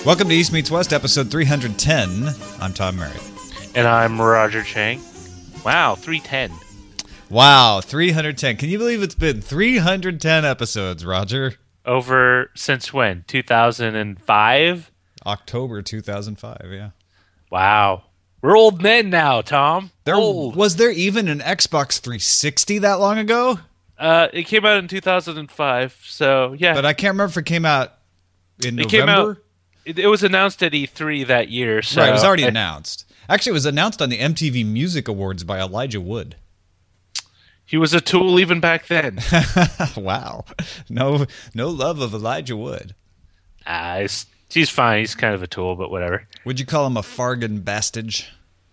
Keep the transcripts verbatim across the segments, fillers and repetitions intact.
Welcome to East Meets West, episode three hundred ten. I'm Tom Murray. And I'm Roger Chang. Wow, three ten. Wow, three hundred ten. Can you believe it's been three hundred ten episodes, Roger? Over since when? two thousand five? October two thousand five, yeah. Wow. We're old men now, Tom. There, old. Was there even an Xbox three sixty that long ago? Uh, it came out in two thousand five, so yeah. But I can't remember if it came out in it November. Came out, it, it was announced at E three that year. So right, it was already I, announced. Actually, it was announced on the M T V Music Awards by Elijah Wood. He was a tool even back then. Wow. No no love of Elijah Wood. Ah, he's, he's fine. He's kind of a tool, but whatever. Would you call him a Fargan Bastage?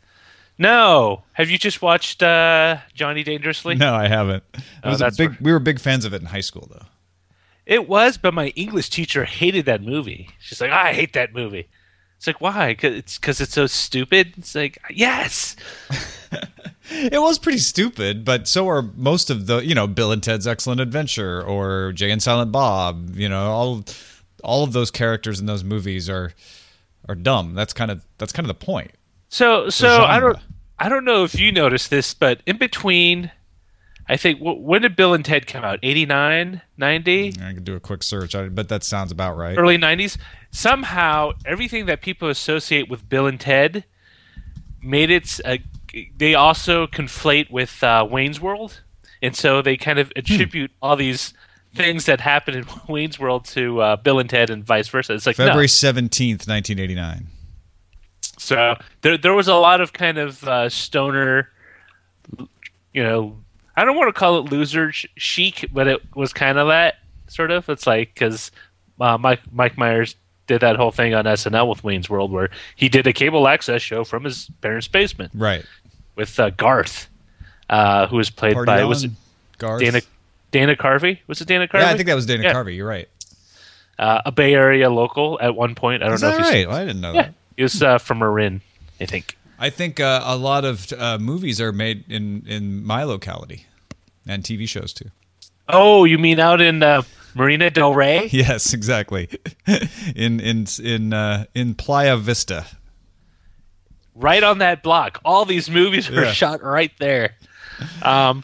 No. Have you just watched uh, Johnny Dangerously? No, I haven't. It Oh, was a that's big, where- we were big fans of it in high school, though. It was, but my English teacher hated that movie. She's like, I hate that movie. It's like, why? Cause it's because it's so stupid? It's like, yes. It was pretty stupid, but so are most of the, you know, Bill and Ted's Excellent Adventure or Jay and Silent Bob. You know, all all of those characters in those movies are are dumb. That's kind of that's kind of the point. So, so I genre. don't, I don't know if you noticed this, but in between, I think, wh- when did Bill and Ted come out? eighty-nine, ninety? I could do a quick search, I, but that sounds about right. Early nineties? Somehow, everything that people associate with Bill and Ted made it, uh, they also conflate with uh, Wayne's World. And so they kind of attribute all these things that happened in Wayne's World to uh, Bill and Ted and vice versa. It's like, February no. seventeenth, nineteen eighty-nine. So there, there was a lot of kind of uh, stoner, you know, I don't want to call it loser ch- chic, but it was kind of that sort of. It's like because uh, Mike Mike Myers did that whole thing on S N L with Wayne's World, where he did a cable access show from his parents' basement, Right. with uh, Garth, uh, who was played Party by on, was it Garth. Dana Dana Carvey? Was it Dana Carvey? Yeah, I think that was Dana Yeah. Carvey. You're right. Uh, a Bay Area local at one point. I don't Is know that if he's right? Well, I didn't know yeah, that. he was uh, from Marin, I think. I think uh, a lot of uh, movies are made in, in my locality, and T V shows too. Oh, you mean out in uh, Marina Del Rey? Yes, exactly. in in in uh, in Playa Vista. Right on that block. All these movies were Yeah. shot right there. Um,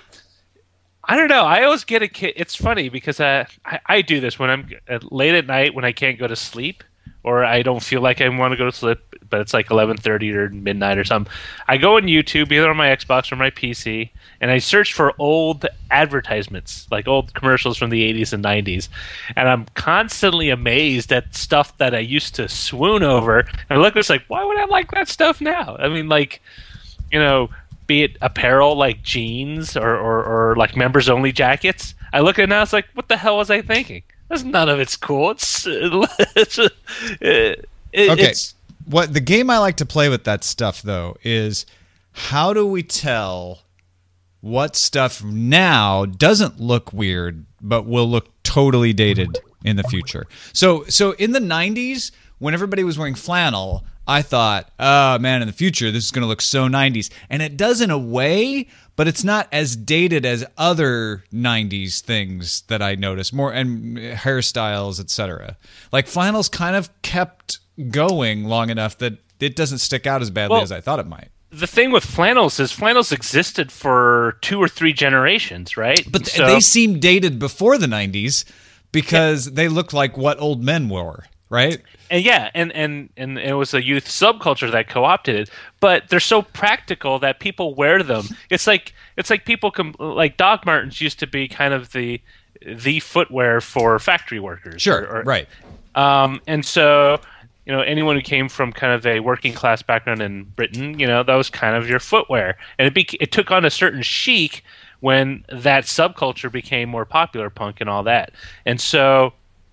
I don't know. I always get a kid. It's funny because uh, I, I do this when I'm uh, late at night when I can't go to sleep or I don't feel like I want to go to sleep, but it's like eleven thirty or midnight or something. I go on YouTube, either on my Xbox or my P C, and I search for old advertisements, like old commercials from the eighties and nineties. And I'm constantly amazed at stuff that I used to swoon over. And I look, it's like, why would I like that stuff now? I mean, like, you know, be it apparel like jeans or, or, or like members only jackets. I look at it now, it's like, what the hell was I thinking? That's none of it's cool. It's, it's, it, it, Okay. it's What the game I like to play with that stuff though is how do we tell what stuff now doesn't look weird but will look totally dated in the future. So so in the nineties when everybody was wearing flannel, I thought, oh man, in the future this is going to look so nineties. And it does in a way, but it's not as dated as other nineties things that I noticed, more and hairstyles, et cetera. Like flannel's kind of kept going long enough that it doesn't stick out as badly Well, as I thought it might. the thing with flannels is flannels existed for two or three generations, right? But th- So- they seem dated before the nineties because they looked like what old men wore, right? And yeah, and, and, and it was a youth subculture that co-opted it. But they're so practical that people wear them. It's like it's like people com- like Doc Martens used to be kind of the the footwear for factory workers. Sure, or- or- right. Um, and so you know anyone who came from kind of a working class background in Britain, you know that was kind of your footwear, and it bec- it took on a certain chic when that subculture became more popular, punk and all that. And so,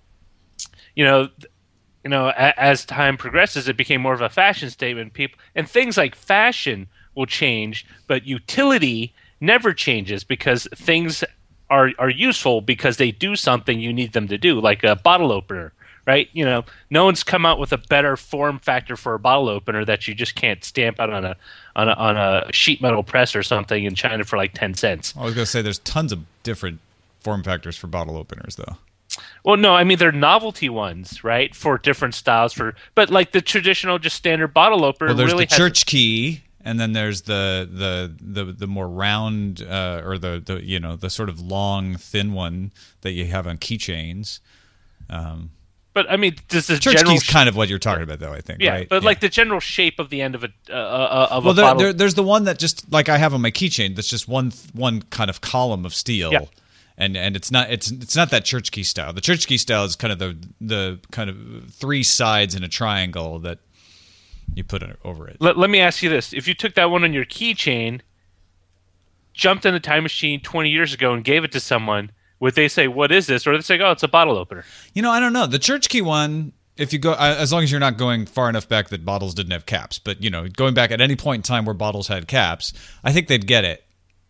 you know. You know, a- as time progresses, it became more of a fashion statement. People and things like fashion will change, but utility never changes because things are are useful because they do something you need them to do, like a bottle opener, right? You know, no one's come out with a better form factor for a bottle opener that you just can't stamp out on a on a, on a sheet metal press or something in China for like ten cents. I was going to say there's tons of different form factors for bottle openers, though. Well, no, I mean they're novelty ones, right? For different styles. For but like the traditional, just standard bottle opener. Well, there's really the has church key, and then there's the the the the more round uh, or the the you know the sort of long thin one that you have on keychains. Um, But I mean, does the church general key's kind of what you're talking about, though. I think. yeah, right? but like the general shape of the end of a uh, uh, of well, a there, bottle. there, there's the one that just like I have on my keychain. That's just one one kind of column of steel. Yeah. And and it's not it's it's not that church key style. The church key style is kind of the the kind of three sides in a triangle that you put it over it. Let, let me ask you this: if you took that one on your keychain, jumped in a time machine twenty years ago, and gave it to someone, would they say, "What is this?" Or would they say, "Oh, it's a bottle opener"? You know, I don't know. The church key one, if you go, uh, as long as you're not going far enough back that bottles didn't have caps, but you know, going back at any point in time where bottles had caps, I think they'd get it.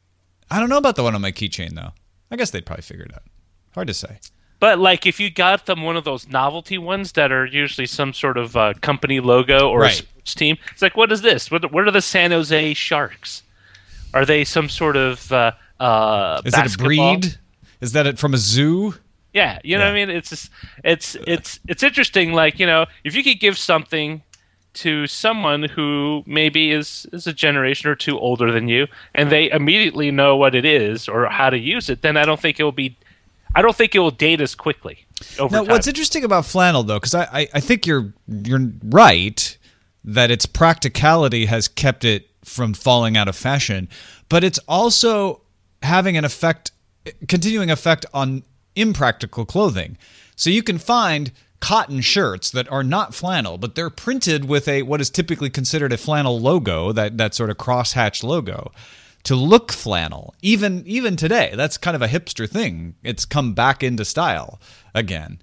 I don't know about the one on my keychain though. I guess they'd probably figure it out. Hard to say. But like, if you got them one of those novelty ones that are usually some sort of uh, company logo or Right. a sports team, it's like, what is this? What, what are the San Jose Sharks? Are they some sort of uh, uh, Is it a basketball? breed? Is that it from a zoo? Yeah, you know Yeah. what I mean. It's just, it's it's it's interesting. Like, you know, if you could give something to someone who maybe is is a generation or two older than you, and they immediately know what it is or how to use it, then I don't think it will be. I don't think it will date as quickly over Now, time. what's interesting about flannel, though, because I, I, I think you're you're right that its practicality has kept it from falling out of fashion, but it's also having an effect, continuing effect on impractical clothing. So you can find cotton shirts that are not flannel, but they're printed with a what is typically considered a flannel logo, that that sort of crosshatch logo, to look flannel. Even even today, that's kind of a hipster thing. It's come back into style again.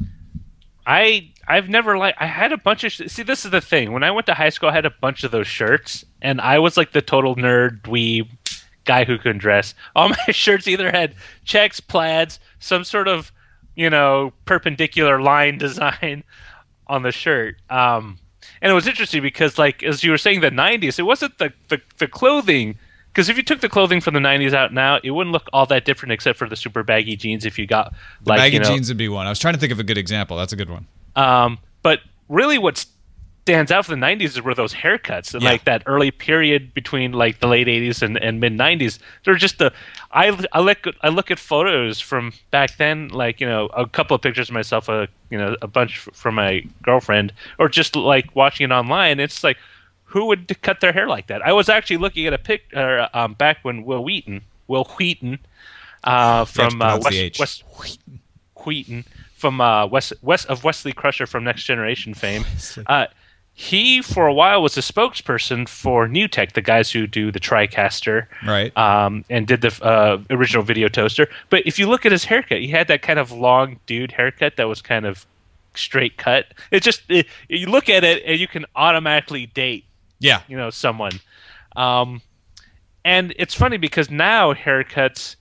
I I've never like I had a bunch of sh- see this is the thing, when I went to high school I had a bunch of those shirts and I was like the total nerd dweeb guy who couldn't dress. All my shirts either had checks, plaids, some sort of, you know, perpendicular line design on the shirt. Um, and it was interesting because, like, as you were saying, the nineties, it wasn't the, the, the clothing. Because if you took the clothing from the nineties out now, it wouldn't look all that different except for the super baggy jeans if you got, The like, baggy you know, jeans would be one. I was trying to think of a good example. That's a good one. Um, but really what stands out for the nineties were those haircuts and Yeah. like that early period between like the late eighties and, and mid nineties. They're just the I, I look I look at photos from back then, like, you know, a couple of pictures of myself, a you know a bunch f- from my girlfriend, or just like watching it online. It's like, who would cut their hair like that? I was actually looking at a pic uh, um, back when Will Wheaton Will Wheaton uh, from uh, pronounce the H. West, West Wheaton from uh, West West of Wesley Crusher from Next Generation fame. Uh, he for a while was a spokesperson for New Tech, the guys who do the TriCaster, Right. Um, and did the uh, original video toaster. But if you look at his haircut, he had that kind of long dude haircut that was kind of straight cut. It just it, you look at it and you can automatically date, Yeah. you know, someone. Um, and it's funny because now haircuts,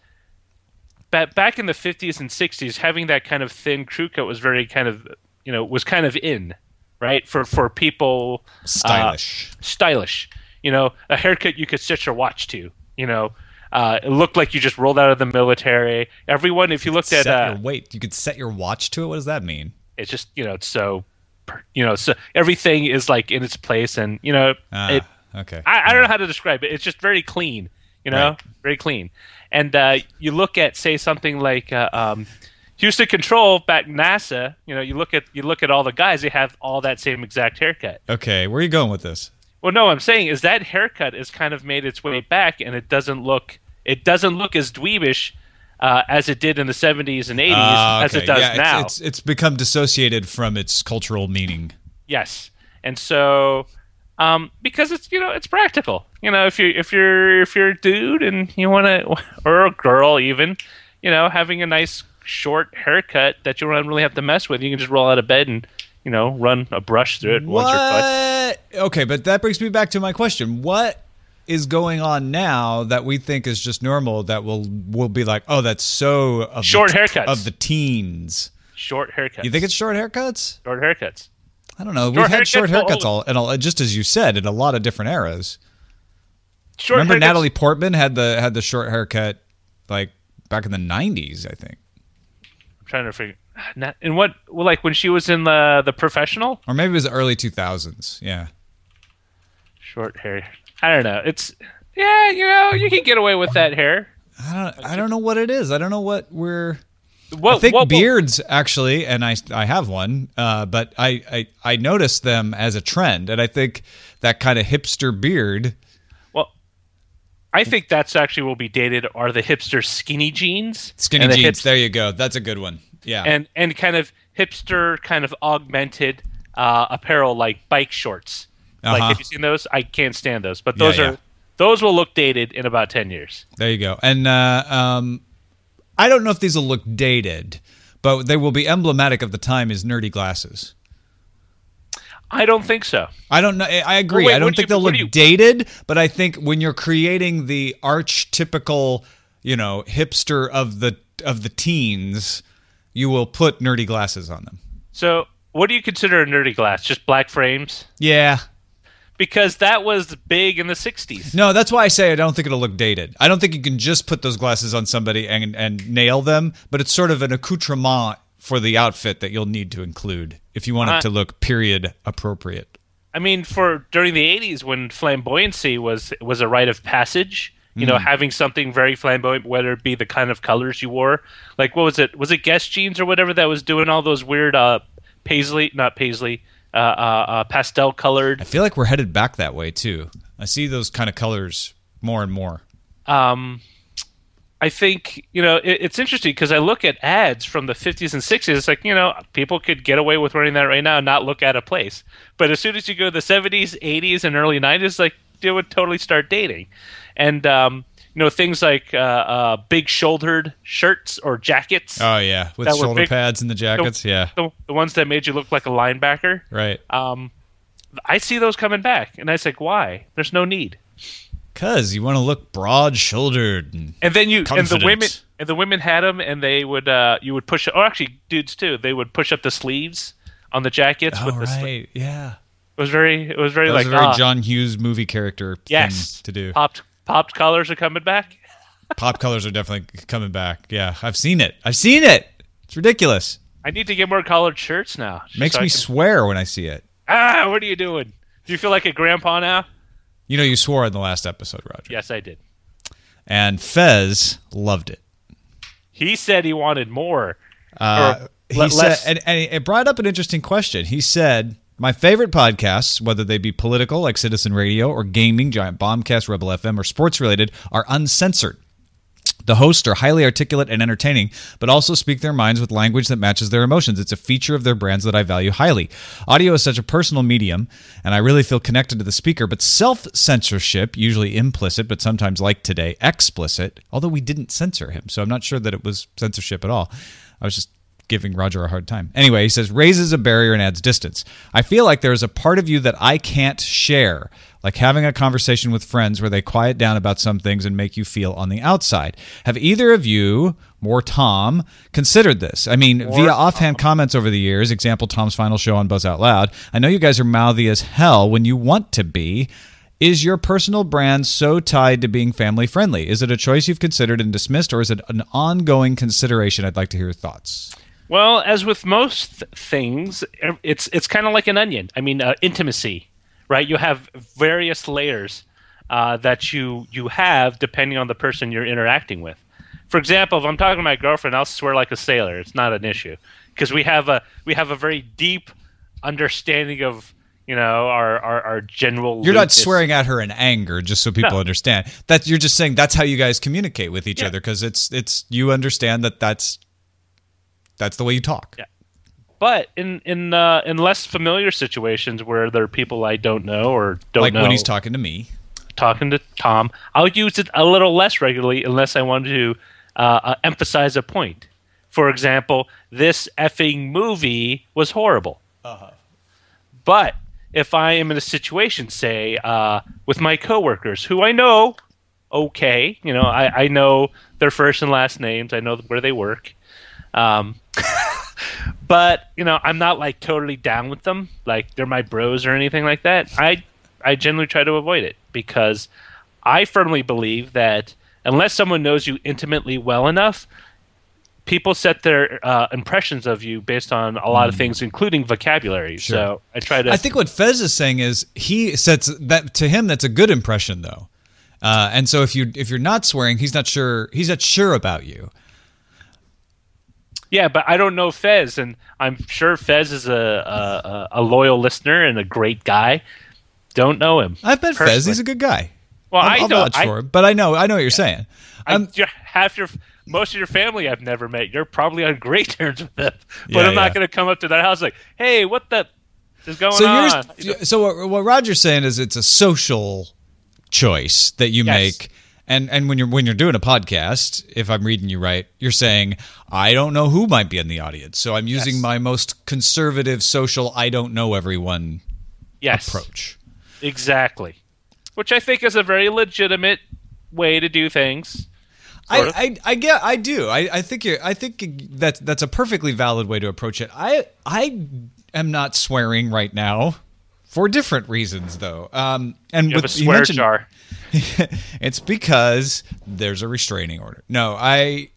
back back in the fifties and sixties, having that kind of thin crew cut was very kind of, you know, was kind of in, right? For for people, Stylish. uh, stylish. You know, a haircut you could set your watch to. You know, uh, it looked like you just rolled out of the military. Everyone, if you looked set at, uh, your wait, you could set your watch to it. What does that mean? it's just, you know, it's so, per- you know, so everything is like in its place, and you know, Ah, it. okay. I, I don't know how to describe it. It's just very clean, you know, Right. very clean. And uh, you look at, say, something like uh, um, Houston Control back NASA. You know, you look at you look at all the guys; they have all that same exact haircut. Okay, where are you going with this? Well, no, I'm saying is that haircut has kind of made its way back, and it doesn't look it doesn't look as dweebish uh, as it did in the seventies and eighties Ah, as okay. it does yeah, it's- now. It's, it's become dissociated from its cultural meaning. Yes, and so um, because it's you know it's practical. You know, if you if you're if you're a dude and you want to, or a girl even, you know, having a nice short haircut that you don't really have to mess with, you can just roll out of bed and you know run a brush through it once or twice. What? Okay, but that brings me back to my question. What is going on now that we think is just normal that will will be like, oh, that's so of Short the, haircuts. of the teens? Short haircuts. You think it's short haircuts? short haircuts? I don't know. Short We've had haircuts short will haircuts always- all, and all, just as you said, in a lot of different eras. Short Remember haircuts- Natalie Portman had the had the short haircut like back in the nineties, I think. trying to figure. Not, in what? Well, like when she was in the the Professional, or maybe it was the early two thousands. Yeah, short hair. I don't know. It's yeah, you know, you can get away with that hair. I don't. I don't know what it is. I don't know what we're. What, I think what, what, beards actually, and I I have one, uh, but I, I I noticed them as a trend, and I think that kind of hipster beard. Well, I think that's actually will be dated are the hipster skinny jeans. Skinny the jeans. hipster, there you go. That's a good one. Yeah. And and kind of hipster, kind of augmented uh, apparel like bike shorts. Uh-huh. Like, have you seen those? I can't stand those, but those Yeah, are yeah. those will look dated in about ten years. There you go. And uh, um, I don't know if these will look dated, but they will be emblematic of the time as nerdy glasses. I don't think so. I don't know. I agree. Well, wait, I don't what do think you- they'll what look do you- dated, but I think when you're creating the archetypical, you know, hipster of the of the teens, you will put nerdy glasses on them. So, what do you consider a nerdy glass? Just black frames? Yeah. Because that was big in the sixties. No, that's why I say I don't think it'll look dated. I don't think you can just put those glasses on somebody and and nail them, but it's sort of an accoutrement for the outfit that you'll need to include if you want it Uh, to look period appropriate. I mean, for during the eighties when flamboyancy was was a rite of passage, you know, having something very flamboyant, whether it be the kind of colors you wore. Like, what was it? Was it Guess Jeans or whatever that was doing all those weird uh, paisley, not paisley, uh, uh, uh, pastel colored. I feel like we're headed back that way too. I see those kind of colors more and more. Um, I think, you know, it, it's interesting because I look at ads from the fifties and sixties. It's like, you know, people could get away with wearing that right now and not look out of place. But as soon as you go to the seventies, eighties, and early nineties, like, they would totally start dating. And, um, you know, things like uh, uh, big shouldered shirts or jackets. Oh yeah, with That were shoulder big- pads and the jackets. yeah, The, the ones that made you look like a linebacker. right. Um, I see those coming back. And I was like, why? There's no need. Because you want to look broad-shouldered. And, And then you Confident. and the women and the women had them, and they would uh, you would push. Or actually, dudes too. They would push up the sleeves on the jackets oh with the. right, sli- yeah. It was very. It was very That like was a very ah, John Hughes movie character yes thing to do. Popped popped collars are coming back. Pop colors are definitely coming back. Yeah, I've seen it. I've seen it. It's ridiculous. I need to get more collared shirts now. just Makes so I me can- swear when I see it. ah, what are you doing? Do you feel like a grandpa now? You know, you swore in the last episode, Roger. Yes, I did. And Fez loved it. He said he wanted more. Uh, Or he le- said, less- and, and it brought up an interesting question. He said, "My favorite podcasts, whether they be political like Citizen Radio or gaming, Giant Bombcast, Rebel F M, or sports related, are uncensored. The hosts are highly articulate and entertaining, but also speak their minds with language that matches their emotions. It's a feature of their brands that I value highly. Audio is such a personal medium, and I really feel connected to the speaker, but self-censorship, usually implicit, but sometimes like today, explicit, although we didn't censor him, so I'm not sure that it was censorship at all. I was just giving Roger a hard time. Anyway, he says, raises a barrier and adds distance. I feel like there is a part of you that I can't share, like having a conversation with friends where they quiet down about some things and make you feel on the outside. Have either of you, more Tom, considered this? I mean, via offhand comments over the years, example, Tom's final show on Buzz Out Loud, I know you guys are mouthy as hell when you want to be. Is your personal brand so tied to being family friendly? Is it a choice you've considered and dismissed, or is it an ongoing consideration? I'd like to hear your thoughts. Well, as with most th- things, it's it's kind of like an onion. I mean, uh, intimacy, right? You have various layers uh, that you you have depending on the person you're interacting with. For example, if I'm talking to my girlfriend, I'll swear like a sailor. It's not an issue because we have a we have a very deep understanding of you know our our, our general. You're not lewdness. swearing at her in anger, just so people No. understand. That you're just saying that's how you guys communicate with each Yeah. other because it's it's you understand that that's that's the way you talk. Yeah. But in in uh, in less familiar situations where there are people I don't know or don't Like know, when he's talking to me. talking to Tom, I'll use it a little less regularly unless I want to uh, uh, emphasize a point. For example, this effing movie was horrible. Uh-huh. But if I am in a situation, say, uh, with my coworkers, who I know, okay, you know, I, I know their first and last names, I know where they work, um, but you know, I'm not like totally down with them, like they're my bros or anything like that. I I generally try to avoid it because I firmly believe that unless someone knows you intimately well enough, people set their uh, impressions of you based on a lot of things, including vocabulary. Sure. So I try to. I think what Fez is saying is he sets that to him. That's a good impression, though. Uh, and so if you if you're not swearing, he's not sure. He's not sure about you. Yeah, but I don't know Fez, and I'm sure Fez is a a, a loyal listener and a great guy. Don't know him. I've met personally. Fez. He's a good guy. Well, I'll, I I'll don't. vouch for him, but I know I know what you're saying. I, Um, you're, half your most of your family I've never met. You're probably on great terms with them, but Yeah, I'm not yeah. going to come up to their house like, "Hey, what the is going so on?" you're so what, what Roger's saying is it's a social choice that you Yes. make. And and when you're when you're doing a podcast, if I'm reading you right, you're saying I don't know who might be in the audience, so I'm using Yes. my most conservative social I don't know everyone Yes, approach. exactly. Which I think is a very legitimate way to do things. I, Sort of. I I get I do I, I think you're I think that that's a perfectly valid way to approach it. I I am not swearing right now for different reasons though. Um, and You have a with, you swear mentioned- jar. It's because there's a restraining order. No, I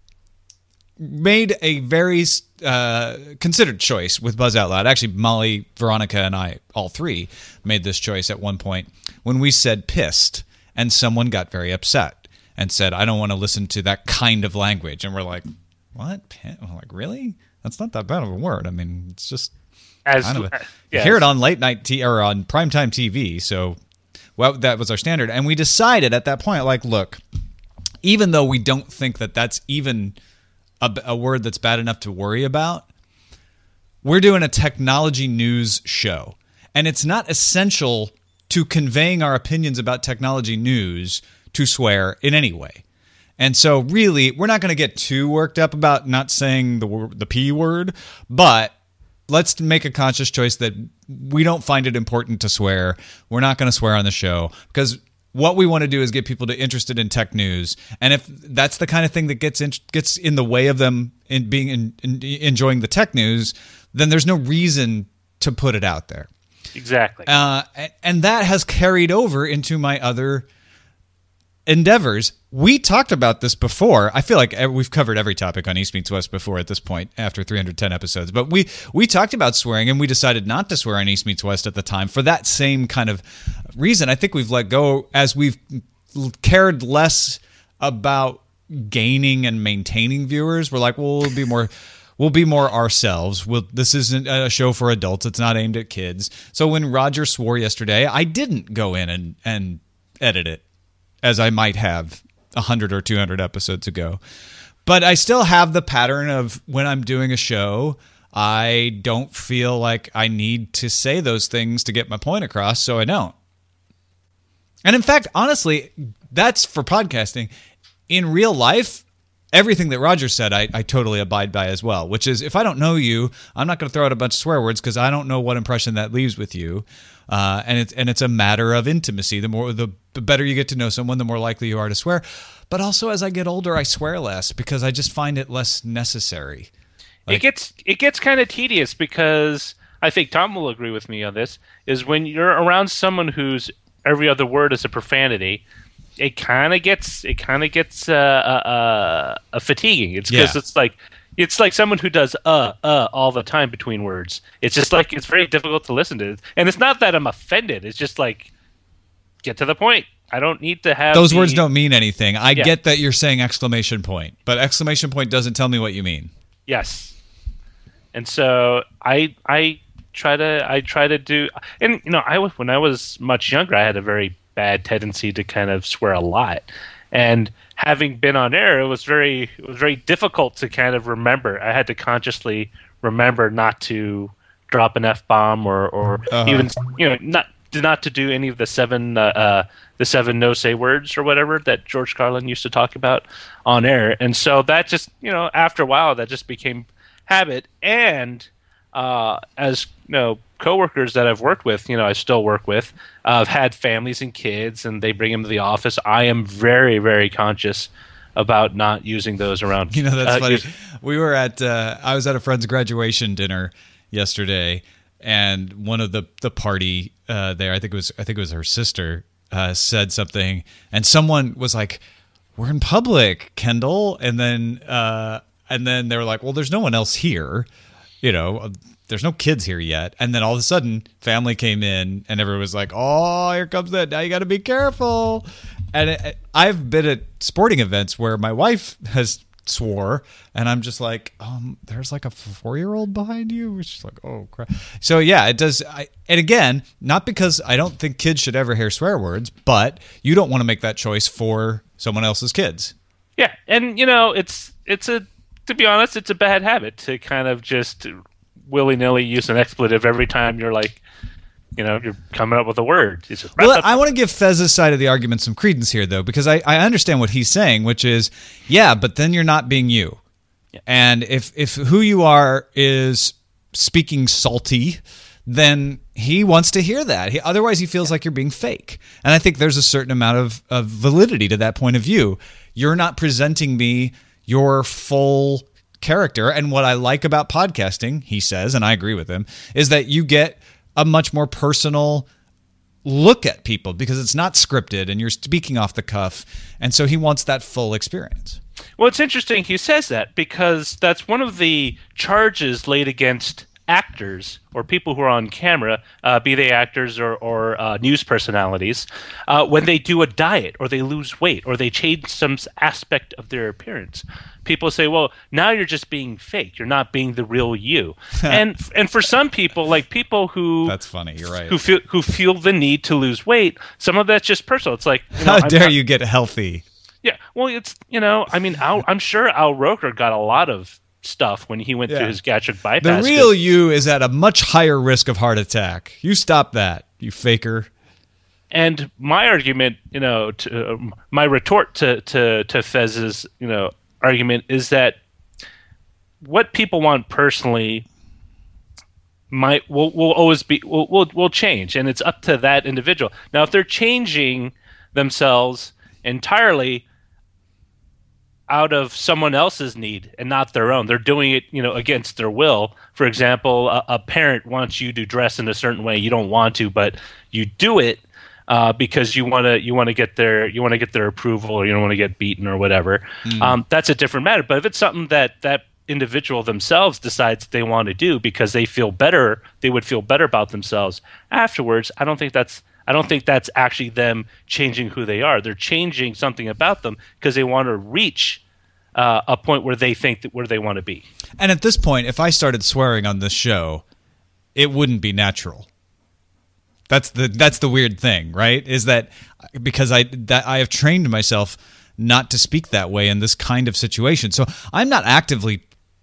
made a very uh, considered choice with Buzz Out Loud. Actually, Molly, Veronica, and I, all three, made this choice at one point when we said pissed, and someone got very upset and said, I don't want to listen to that kind of language. And we're like, what? P-? I'm like, really? That's not that bad of a word. I mean, it's just As kind of a, uh, you yes. hear it on late night t- or on primetime T V, so well, that was our standard. And we decided at that point, like, look, even though we don't think that that's even a, a word that's bad enough to worry about, we're doing a technology news show. And it's not essential to conveying our opinions about technology news to swear in any way. And so really, we're not going to get too worked up about not saying the wor- the P word, but let's make a conscious choice that we don't find it important to swear. We're not going to swear on the show because what we want to do is get people to interested in tech news. And if that's the kind of thing that gets in, gets in the way of them in being in, in, enjoying the tech news, then there's no reason to put it out there. Exactly. Uh, and, and that has carried over into my other endeavors. We talked about this before. I feel like we've covered every topic on East Meets West before at this point after three hundred ten episodes. But we we talked about swearing, and we decided not to swear on East Meets West at the time for that same kind of reason. I think we've let go as we've cared less about gaining and maintaining viewers. We're like, well, we'll be more we'll be more ourselves. We'll, this isn't a show for adults. It's not aimed at kids. So when Roger swore yesterday, I didn't go in and, and edit it as I might have one hundred or two hundred episodes ago. But I still have the pattern of when I'm doing a show, I don't feel like I need to say those things to get my point across, so I don't. And in fact, honestly, that's for podcasting. In real life, everything that Roger said, I, I totally abide by as well, which is if I don't know you, I'm not going to throw out a bunch of swear words because I don't know what impression that leaves with you. Uh, and it's and it's a matter of intimacy. The more the, the better you get to know someone, the more likely you are to swear. But also, as I get older, I swear less because I just find it less necessary. it Like- gets it gets kind of tedious because I think Tom will agree with me on this. Is when you're around someone whose every other word is a profanity, it kind of gets it kind of gets uh, uh, uh, fatiguing. It's because Yeah. it's like it's like someone who does uh uh all the time between words. It's just like it's very difficult to listen to. And it's not that I'm offended. It's just like get to the point. I don't need to have Those the- words don't mean anything. I Yeah. get that you're saying exclamation point, but exclamation point doesn't tell me what you mean. Yes. And so I I try to I try to do and you know I was when I was much younger I had a very bad tendency to kind of swear a lot. And having been on air, it was very it was very difficult to kind of remember. I had to consciously remember not to drop an F bomb or or Uh-huh. even you know not not to do any of the seven uh, uh, the seven no say words or whatever that George Carlin used to talk about on air. And so that just you know after a while that just became habit. And uh, as you know coworkers that I've worked with, you know I still work with, uh, have had families and kids, and they bring them to the office. I am very very conscious about not using those around. You know, that's uh, funny. use- We were at, uh, I was at a friend's graduation dinner yesterday, and one of the the party uh, there, I think it was, I think it was her sister, uh, said something, and someone was like, "We're in public, Kendall," and then uh, and then they were like, well, there's no one else here. You know, there's no kids here yet. And then all of a sudden, family came in, and everyone was like, oh, here comes that. Now you got to be careful. And it, I've been at sporting events where my wife has swore, and I'm just like, um, there's like a four-year-old behind you. She's like, oh, crap. So, yeah, it does. I, and again, not because I don't think kids should ever hear swear words, but you don't want to make that choice for someone else's kids. Yeah, and, you know, it's it's a, to be honest, it's a bad habit to kind of just willy-nilly use an expletive every time you're like, you know, you're coming up with a word. It's just, well, I want to give Fez's side of the argument some credence here, though, because I, I understand what he's saying, which is, yeah, but then you're not being you. Yeah. And if if who you are is speaking salty, then he wants to hear that. He, otherwise, he feels yeah. like you're being fake. And I think there's a certain amount of, of validity to that point of view. You're not presenting me your full character. And what I like about podcasting, he says, and I agree with him, is that you get a much more personal look at people because it's not scripted and you're speaking off the cuff. And so he wants that full experience. Well, it's interesting he says that because that's one of the charges laid against actors or people who are on camera, uh, be they actors or, or uh, news personalities, uh, when they do a diet or they lose weight or they change some aspect of their appearance. People say, well, now you're just being fake. You're not being the real you. and and for some people, like people who... That's funny. You're right. Who feel, who feel the need to lose weight, some of that's just personal. It's like... You know, How I'm dare not, you get healthy? Yeah. Well, it's, you know, I mean, Al, I'm sure Al Roker got a lot of stuff when he went yeah. through his gastric bypass. The real you is at a much higher risk of heart attack. You stop that, you faker. And my argument, you know, to, um, my retort to, to, to Fez's, you know, argument is that what people want personally might will will always be will will will change, and it's up to that individual. Now, if they're changing themselves entirely out of someone else's need and not their own, they're doing it, you know, against their will. For example, a, a parent wants you to dress in a certain way. You don't want to, but you do it uh, because you want to you want to get their you want to get their approval, or you don't want to get beaten or whatever. Mm. Um, that's a different matter. But if it's something that that individual themselves decides they want to do because they feel better, they would feel better about themselves afterwards. I don't think that's I don't think that's actually them changing who they are. They're changing something about them because they want to reach uh, a point where they think that where they want to be. And at this point, if I started swearing on this show, it wouldn't be natural. That's the that's the weird thing, right? Is that because I that I have trained myself not to speak that way in this kind of situation. So I'm not actively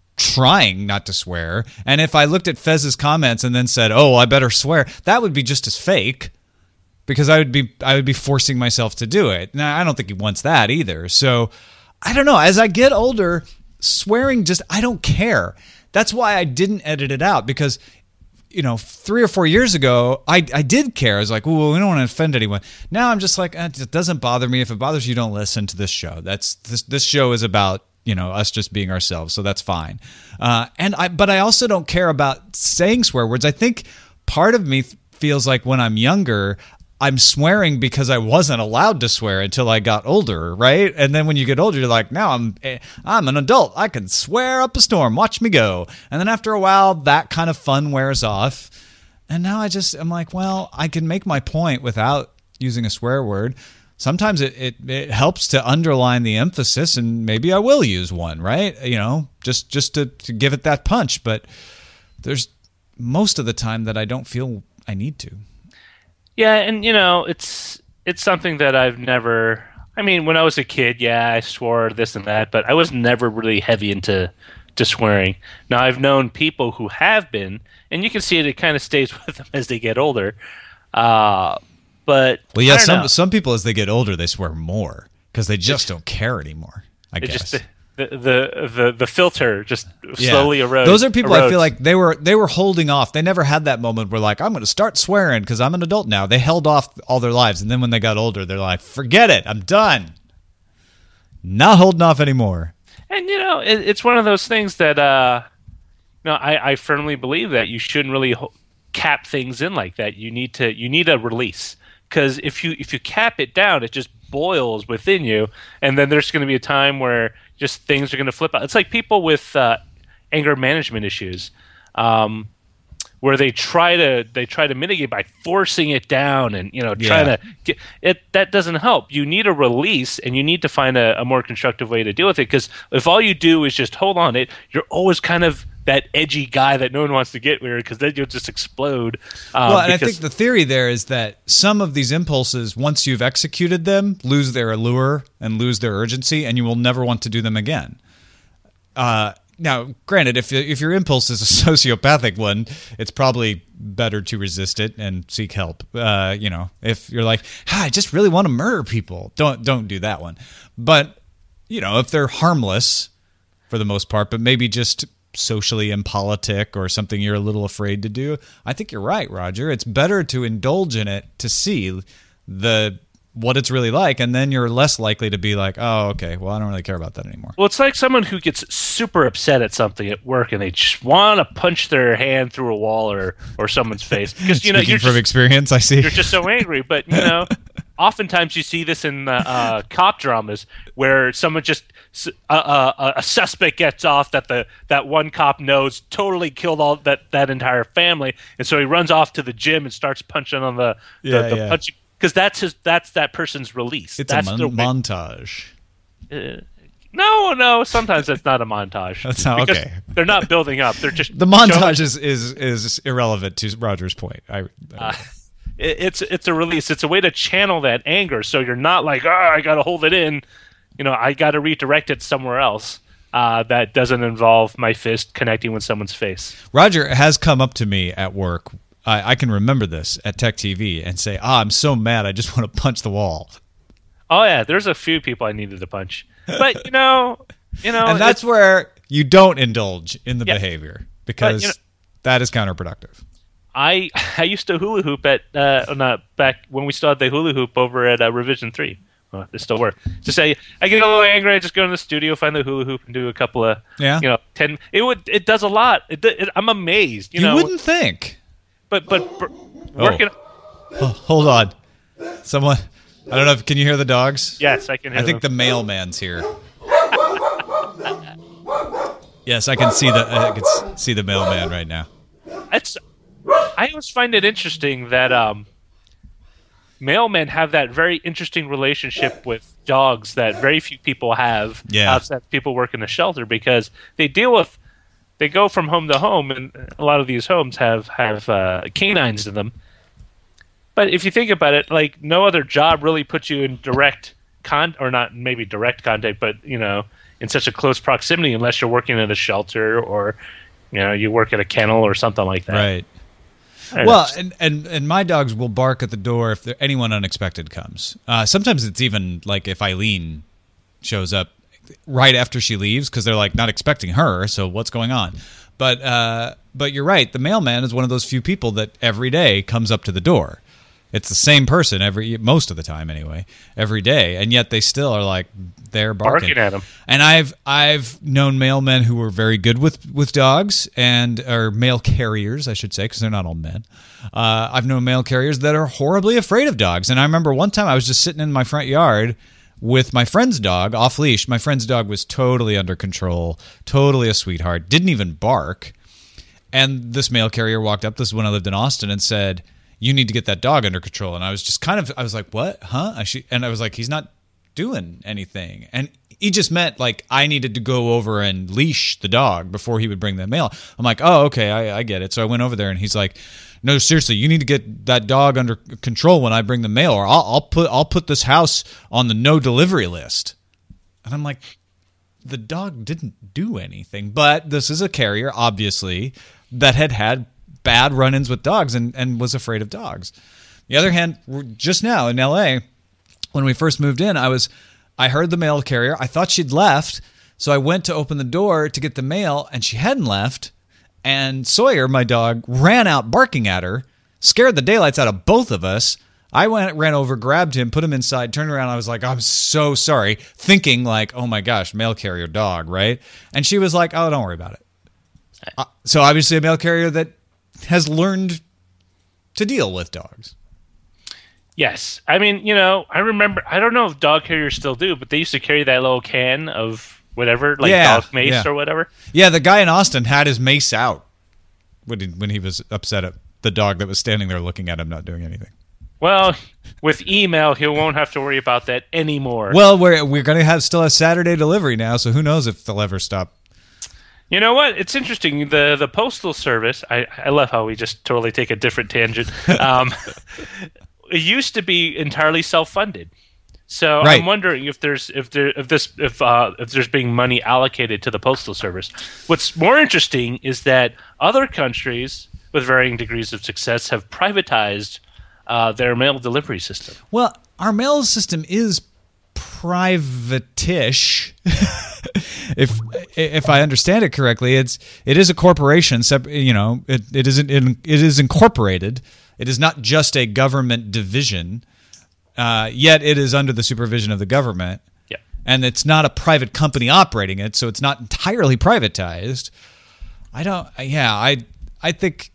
trying not to swear. And if I looked at Fez's comments and then said, "Oh, I better swear," that would be just as fake. Because I would be I would be forcing myself to do it. Now, I don't think he wants that either. So, I don't know. As I get older, swearing just, I don't care. That's why I didn't edit it out. Because, you know, three or four years ago, I, I did care. I was like, well, we don't want to offend anyone. Now I'm just like, eh, it doesn't bother me. If it bothers you, don't listen to this show. That's this this show is about, you know, us just being ourselves. So that's fine. Uh, and I But I also don't care about saying swear words. I think part of me feels like when I'm younger, I'm swearing because I wasn't allowed to swear until I got older, right? And then when you get older, you're like, now I'm I'm an adult. I can swear up a storm. Watch me go. And then after a while, that kind of fun wears off. And now I just, I'm like, well, I can make my point without using a swear word. Sometimes it, it, it helps to underline the emphasis, and maybe I will use one, right? You know, just, just to, to give it that punch. But there's most of the time that I don't feel I need to. Yeah, and you know, it's it's something that I've never. I mean, when I was a kid, yeah, I swore this and that, but I was never really heavy into to swearing. Now, I've known people who have been, and you can see it. It kind of stays with them as they get older. Uh, but well, yeah, some know. some people as they get older, they swear more because they just it's, don't care anymore. I guess. Just, The, the the the filter just slowly yeah. erodes. Those are people erodes. I feel like they were they were holding off. They never had that moment where like, I'm going to start swearing because I'm an adult now. They held off all their lives, and then when they got older, they're like, forget it, I'm done. Not holding off anymore. And you know, it, it's one of those things that uh, you know, I, I firmly believe that you shouldn't really ho- cap things in like that. You need to you need a release. because if you if you cap it down, it just boils within you, and then there's going to be a time where just things are going to flip out. It's like people with uh, anger management issues, um, where they try to they try to mitigate by forcing it down and you know trying Yeah. to get it. That doesn't help. You need a release, and you need to find a, a more constructive way to deal with it. Because if all you do is just hold on it, you're always kind of that edgy guy that no one wants to get with, because then you'll just explode. Um, Well, and I because- think the theory there is that some of these impulses, once you've executed them, lose their allure and lose their urgency, and you will never want to do them again. Uh, now, granted, if if your impulse is a sociopathic one, it's probably better to resist it and seek help. Uh, you know, if you're like, ah, I just really want to murder people, don't don't do that one. But you know, if they're harmless for the most part, but maybe just socially impolitic or something you're a little afraid to do, I think you're right, Roger. It's better to indulge in it to see the what it's really like, and then you're less likely to be like, oh, okay, well, I don't really care about that anymore. Well, it's like someone who gets super upset at something at work, and they just want to punch their hand through a wall or, or someone's face because you know Speaking you're from just, experience, I see. you're just so angry. But you know, oftentimes you see this in uh, uh, cop dramas where someone just uh, uh, a suspect gets off that the that one cop knows totally killed all that that entire family, and so he runs off to the gym and starts punching on the the, Yeah, the yeah. punching. Because that's his, that's that person's release. It's that's a their mon- way- montage. Uh, no, no. Sometimes it's not a montage. That's not- Because okay. They're not building up. They're just The showing- montage is, is is irrelevant to Roger's point. I, Uh, it, it's it's a release. It's a way to channel that anger. So you're not like, oh, I got to hold it in. You know, I got to redirect it somewhere else. Uh, that doesn't involve my fist connecting with someone's face. Roger has come up to me at work. I, I can remember this at Tech T V and say, "Ah, I'm so mad. I just want to punch the wall." Oh yeah, there's a few people I needed to punch, but you know, you know, And that's it's- where you don't indulge in the Yeah. behavior because you know- that is counterproductive. I I used to hula hoop at uh not back when we still had the hula hoop over at uh, Revision Three. Well, it still works. Just say I get a little angry. I just go in the studio, find the hula hoop, and do a couple of Yeah. you know ten. It would it does a lot. It, it, I'm amazed. You, You know, wouldn't think. but but br- working. Oh, hold on. Someone, I don't know if can you hear the dogs? Yes, I can. Hear I think the them. mailman's here. Yes, I can see the I can s- see the mailman right now. It's. I always find it interesting that um, mailmen have that very interesting relationship with dogs that very few people have Yeah. outside people work in a shelter because they deal with. They go from home to home, and a lot of these homes have have uh, canines in them. But if you think about it, like no other job really puts you in direct con or not maybe direct contact, but you know, in such a close proximity unless you're working at a shelter or you know, you work at a kennel or something like that. Right. I don't Well, know. and, and, and my dogs will bark at the door if there, anyone unexpected comes. Uh, sometimes it's even like if Eileen shows up right after she leaves because they're like not expecting her. So what's going on? But uh, but you're right. The mailman is one of those few people that every day comes up to the door. It's the same person every most of the time anyway, every day, and yet they still are like they're barking, Barking at 'em. And I've I've known mailmen who were very good with, with dogs and or mail carriers, I should say, because they're not all men. Uh, I've known mail carriers that are horribly afraid of dogs. And I remember one time I was just sitting in my front yard with my friend's dog off leash. My friend's dog was totally under control, totally a sweetheart, didn't even bark. And this mail carrier walked up. This is when I lived in Austin, and said, "You need to get that dog under control." And I was just kind of, I was like, "What? Huh?" I should, and I was like, "He's not doing anything." And he just meant like I needed to go over and leash the dog before he would bring the mail. I'm like, "Oh, okay, I, I get it." So I went over there, and he's like, "No, seriously, you need to get that dog under control when I bring the mail, or I'll, I'll put I'll put this house on the no delivery list." And I'm like, the dog didn't do anything, but this is a carrier, obviously, that had had bad run-ins with dogs and, and was afraid of dogs. The other hand, just now in L A, when we first moved in, I was, I heard the mail carrier. I thought she'd left, so I went to open the door to get the mail, and she hadn't left. And Sawyer, my dog, ran out barking at her, scared the daylights out of both of us. I went, ran over, grabbed him, put him inside, turned around. I was like, "I'm so sorry," thinking like, "Oh my gosh, mail carrier dog," right? And she was like, "Oh, don't worry about it." Uh, so obviously a mail carrier that has learned to deal with dogs. Yes. I mean, you know, I remember, I don't know if dog carriers still do, but they used to carry that little can of whatever, like Yeah, dog mace yeah. or whatever. Yeah, the guy in Austin had his mace out when he, when he was upset at the dog that was standing there looking at him not doing anything. Well, with email, he won't have to worry about that anymore. Well, we're we're going to have still a Saturday delivery now, so who knows if they'll ever stop. You know what? It's interesting. The the postal service. I, I love how we just totally take a different tangent. Um, it used to be entirely self funded. So Right. I'm wondering if there's if there if this if uh, if there's being money allocated to the postal service. What's more interesting is that other countries with varying degrees of success have privatized uh, their mail delivery system. Well, our mail system is private-ish. if if I understand it correctly, it's it is a corporation. Sep- you know, it it isn't in, it is incorporated. It is not just a government division. Uh, yet it is under the supervision of the government. Yeah. And it's not a private company operating it, so it's not entirely privatized. I don't. Yeah, I I think.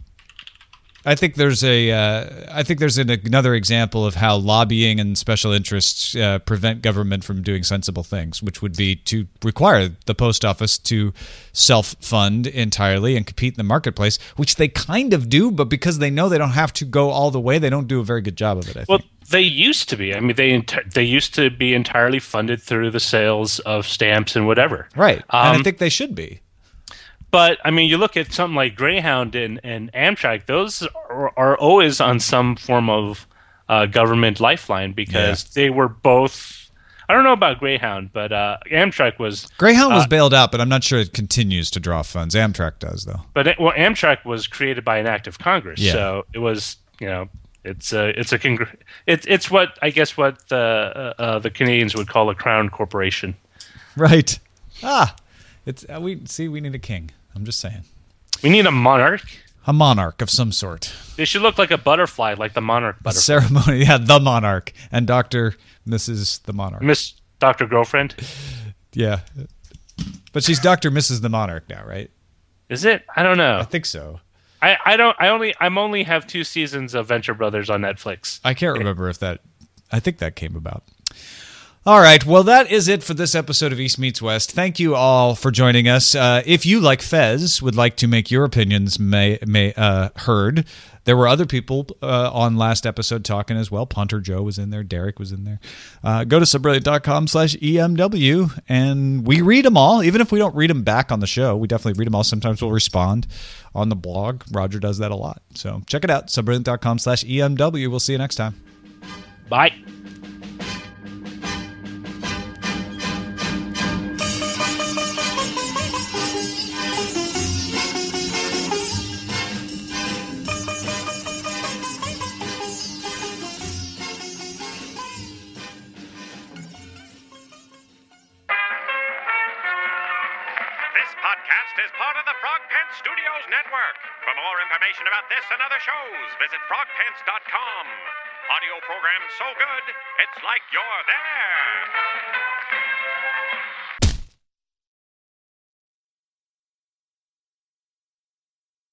I think there's a. Uh, I think there's an, another example of how lobbying and special interests uh, prevent government from doing sensible things, which would be to require the post office to self-fund entirely and compete in the marketplace, which they kind of do, but because they know they don't have to go all the way, they don't do a very good job of it. I Well, think. they used to be. I mean, they enti- they used to be entirely funded through the sales of stamps and whatever. Right, and Um, I think they should be. But I mean, you look at something like Greyhound and, and Amtrak; those are, are always on some form of uh, government lifeline because Yeah. they were both. I don't know about Greyhound, but uh, Amtrak was. Greyhound was uh, bailed out, but I'm not sure it continues to draw funds. Amtrak does, though. But it, well, Amtrak was created by an act of Congress, Yeah. so it was you know it's a it's a congr- it's it's what I guess what the uh, uh, the Canadians would call a crown corporation. Right. Ah, it's uh, we see. We need a king. I'm just saying, We need a monarch. a monarch of some sort. They should look like a butterfly, like the monarch A butterfly. ceremony, yeah, the monarch and Doctor Missus the Monarch. Miss Doctor Girlfriend. Yeah, but she's Doctor Missus the Monarch now, right? Is it? I don't know. I think so. I, I don't. I only. I'm only have two seasons of Venture Brothers on Netflix. I can't remember if that. I think that came about. All right. Well, that is it for this episode of East Meets West. Thank you all for joining us. Uh, if you, like Fez, would like to make your opinions may, may, uh, heard, there were other people uh, on last episode talking as well. Punter Joe was in there. Derek was in there. Uh, go to subbrilliant.com slash EMW, and we read them all. Even if we don't read them back on the show, we definitely read them all. Sometimes we'll respond on the blog. Roger does that a lot. So check it out, subbrilliant.com slash EMW. We'll see you next time. Bye. This podcast is part of the Frog Pants Studios Network. For more information about this and other shows, visit frog pants dot com. Audio program so good, it's like you're there.